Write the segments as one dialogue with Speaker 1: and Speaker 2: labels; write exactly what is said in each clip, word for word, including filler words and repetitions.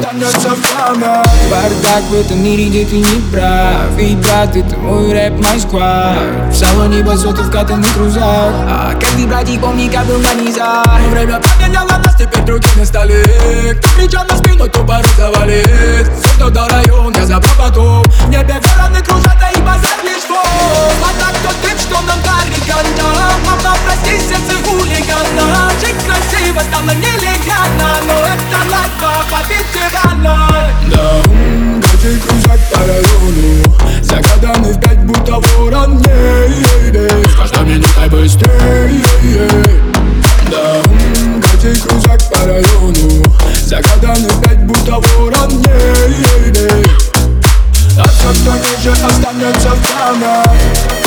Speaker 1: останется в память. Бардак в этом мире, где ты не прав. И брат, это мой рэп, мой сквад. В салоне базоты в катанных крузах. А каждый братик помни, как был на низах. Время поменяло нас, теперь другие не стали. Кто кричал на спину, то порой завалит. Все до район, я забрал потом. В небе вороны кружат, а и базар лишь фон. А так кто ты, что нам дарит ганда? Мама, прости, сердце хулигана. Жить красиво стало нелегально, но это лайфа, побить тирана. Да, каждый кружак по району, загаданный в пять, будто ворон. С каждой минутой быстрее. Да, каждый кружак по району, загаданный в пять, будто ворон. А все, кто ниже, останется в память.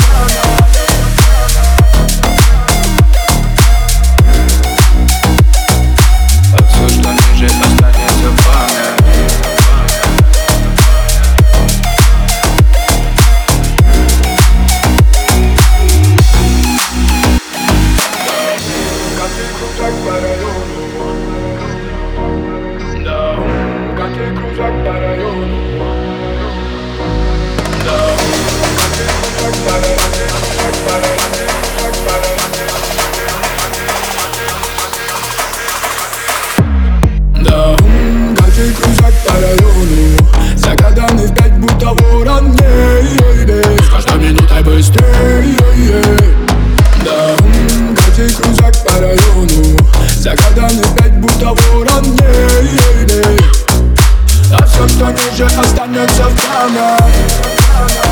Speaker 1: Да, каждый кружак по району, загаданный в пять, будто ворон. С каждой минутой быстрее. Да, каждый кружак по району, загаданный в пять, будто ворон. А все, кто ниже, останется в память.